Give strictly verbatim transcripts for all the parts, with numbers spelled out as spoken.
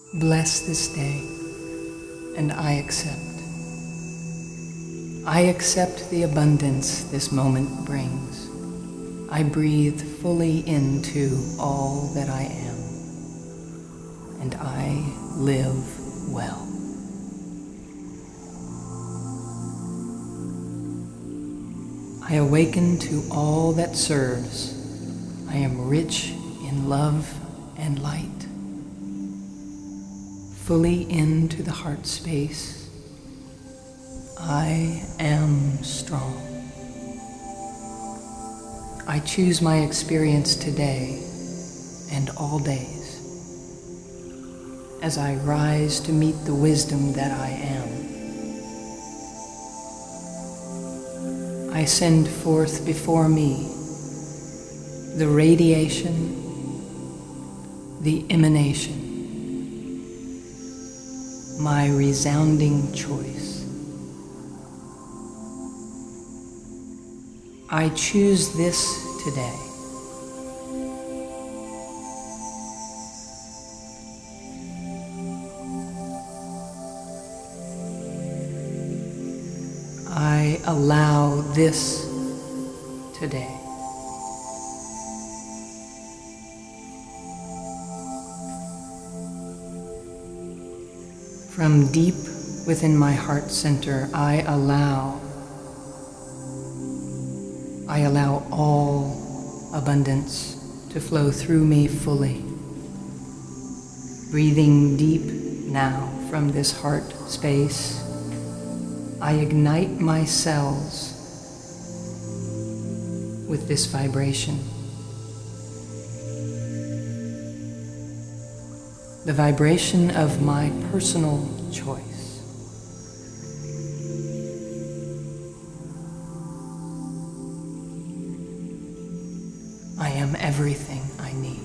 Bless this day, and I accept. I accept the abundance this moment brings. I breathe fully into all that I am, and I live well. I awaken to all that serves. I am rich in love and light. Fully into the heart space. I am strong. I choose my experience today and all days as I rise to meet the wisdom that I am. I send forth before me the radiation, the emanation, my resounding choice. I choose this today. I allow this today. From deep within my heart center, I allow, I allow all abundance to flow through me fully. Breathing deep now from this heart space, I ignite my cells with this vibration. The vibration of my personal choice. I am everything I need.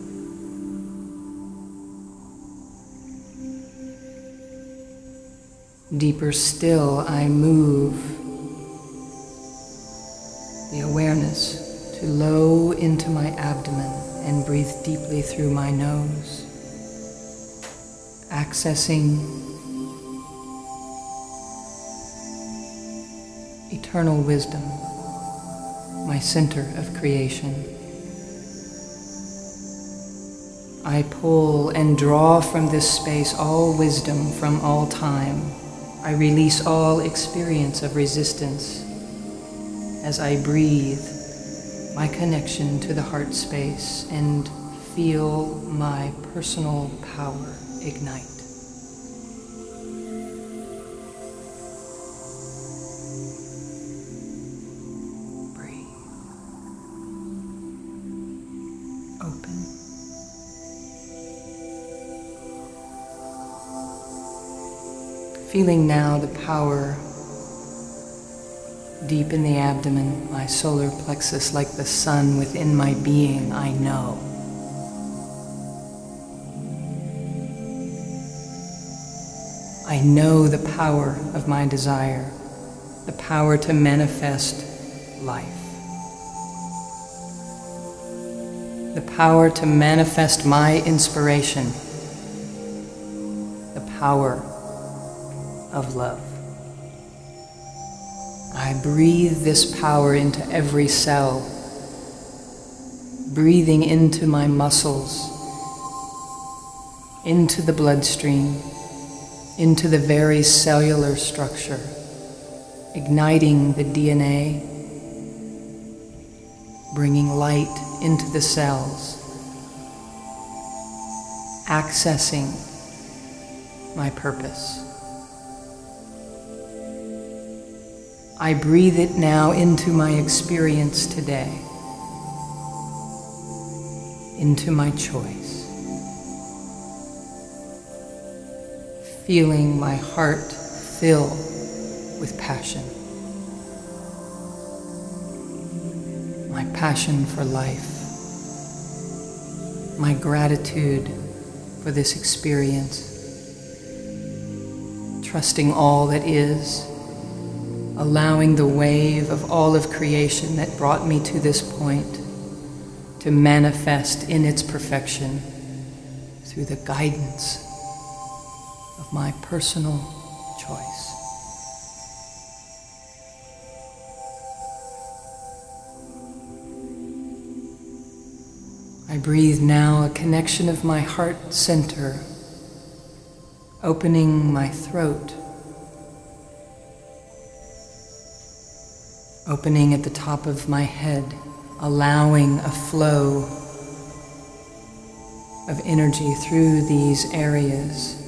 Deeper still, I move the awareness to low into my abdomen and breathe deeply through my nose. Accessing eternal wisdom, my center of creation. I pull and draw from this space all wisdom from all time. I release all experience of resistance as I breathe my connection to the heart space and feel my personal power ignite. Breathe. Open. Feeling now the power deep in the abdomen, my solar plexus, like the sun within my being, I know. I know the power of my desire, the power to manifest life, the power to manifest my inspiration, the power of love. I breathe this power into every cell, breathing into my muscles, into the bloodstream, into the very cellular structure, igniting the D N A, bringing light into the cells, accessing my purpose. I breathe it now into my experience today, into my choice. Feeling my heart fill with passion. My passion for life. My gratitude for this experience. Trusting all that is. Allowing the wave of all of creation that brought me to this point to manifest in its perfection through the guidance of my personal choice. I breathe now a connection of my heart center, opening my throat, opening at the top of my head, allowing a flow of energy through these areas.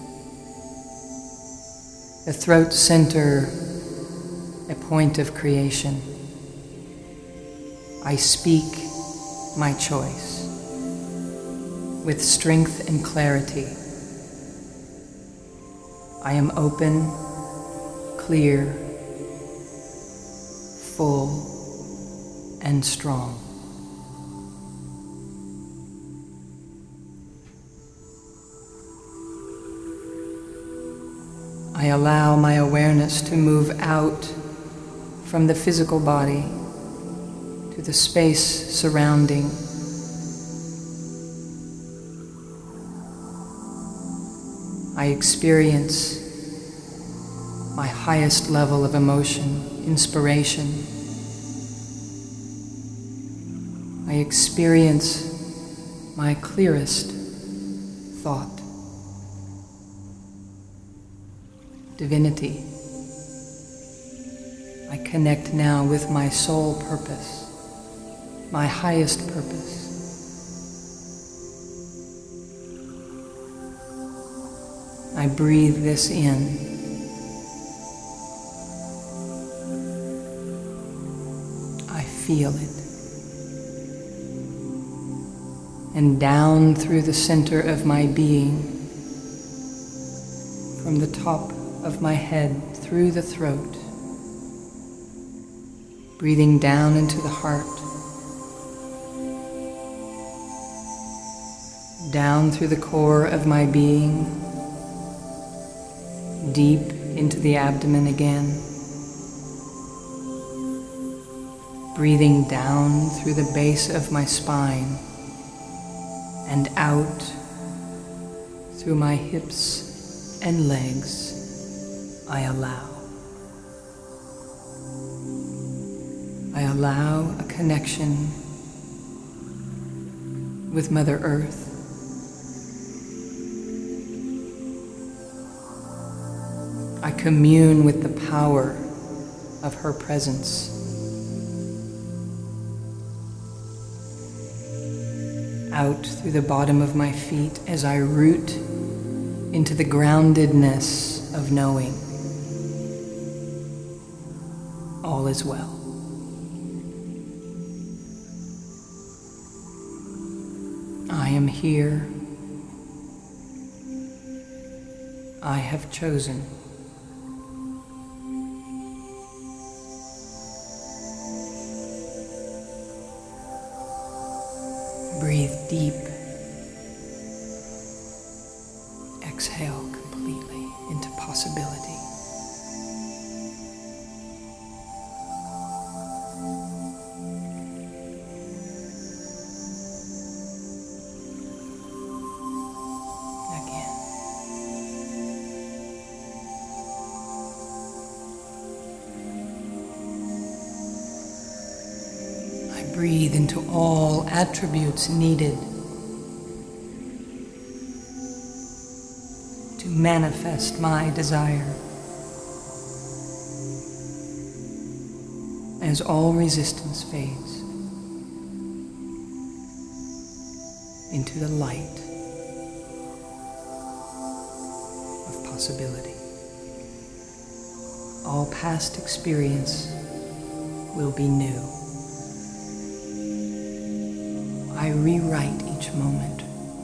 The throat center, a point of creation. I speak my choice with strength and clarity. I am open, clear, full, and strong. I allow my awareness to move out from the physical body to the space surrounding. I experience my highest level of emotion, inspiration. I experience my clearest thought, divinity. I connect now with my soul purpose, my highest purpose. I breathe this in. I feel it. And down through the center of my being, from the top of my head through the throat, breathing down into the heart, down through the core of my being, deep into the abdomen again, breathing down through the base of my spine and out through my hips and legs. I allow. I allow a connection with Mother Earth. I commune with the power of her presence. Out through the bottom of my feet as I root into the groundedness of knowing all is well. I am here. I have chosen. Breathe deep. Exhale completely into possibility. Again. I breathe into all attributes needed to manifest my desire. As all resistance fades into the light of possibility, all past experience will be new. I rewrite each moment.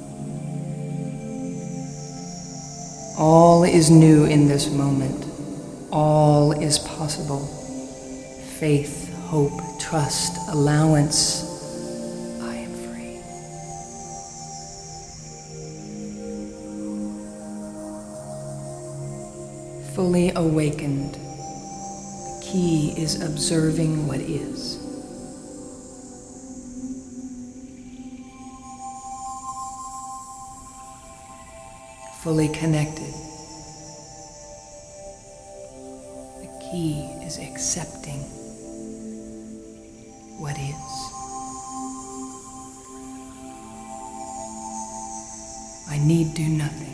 All is new in this moment. All is possible. Faith, hope, trust, allowance. I am free. Fully awakened. The key is observing what is. Fully connected. key is accepting what is. I need do nothing.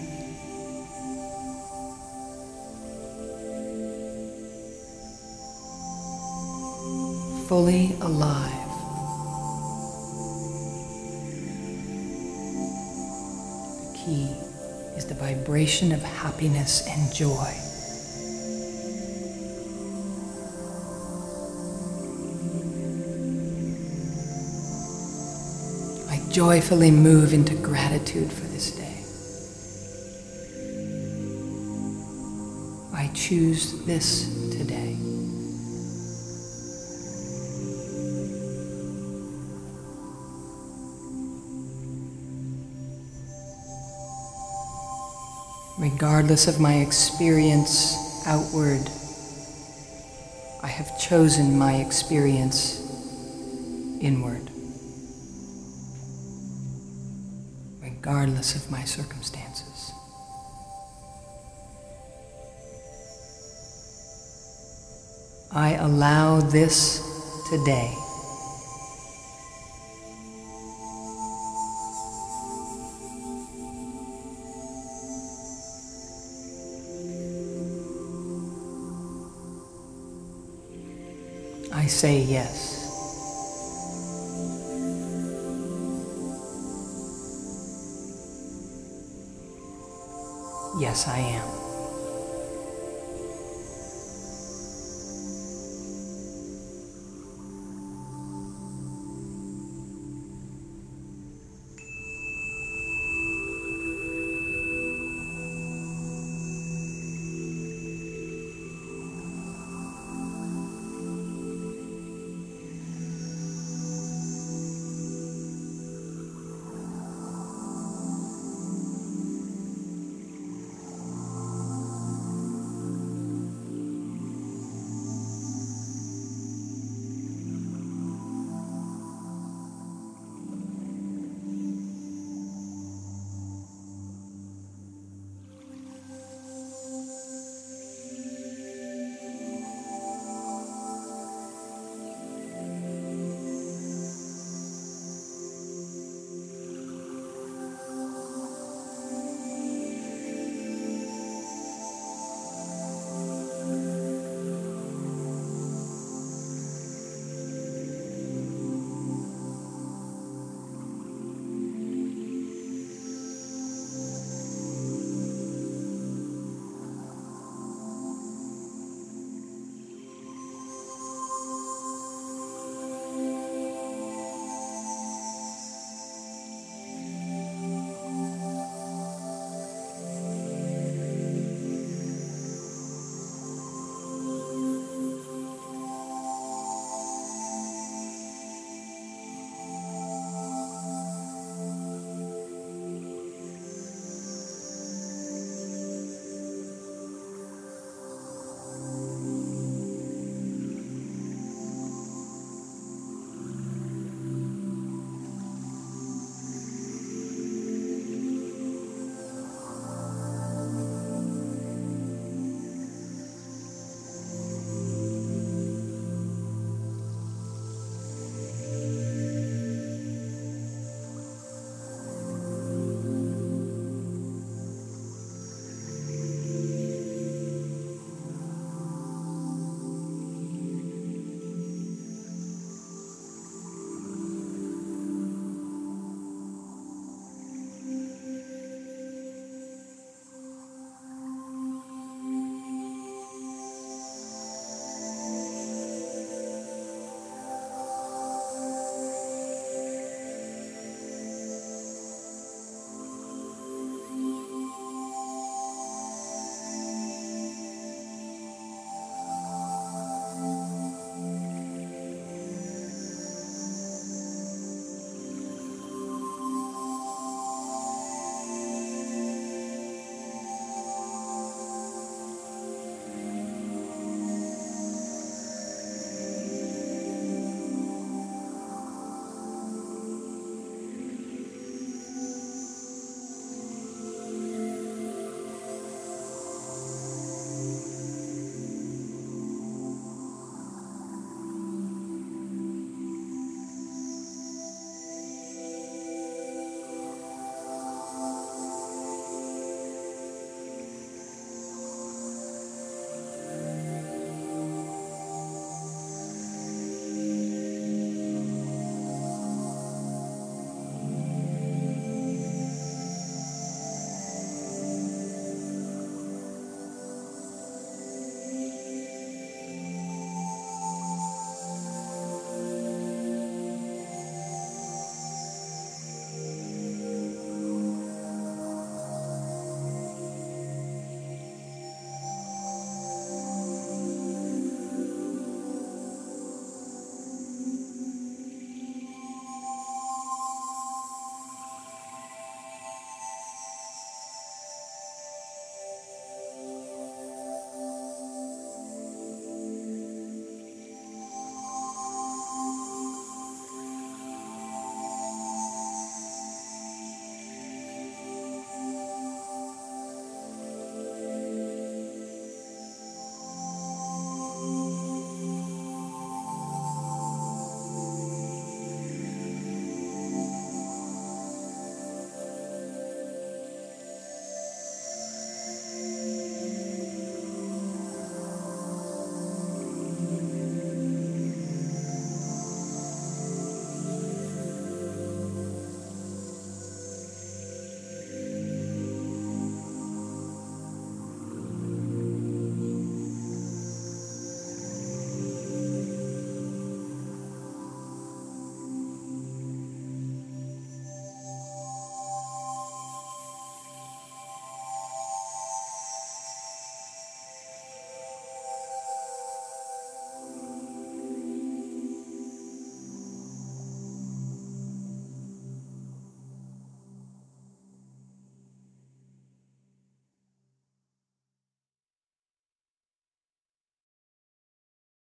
Fully alive. The key is the vibration of happiness and joy. I joyfully move into gratitude for this day. I choose this today. Regardless of my experience outward, I have chosen my experience inward. Regardless of my circumstances. I allow this today. I say yes. Yes, I am.